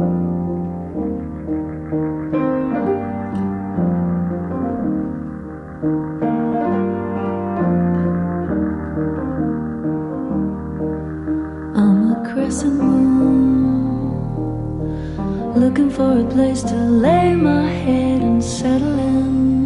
crescent moon, looking for a place to lay my head and settle in.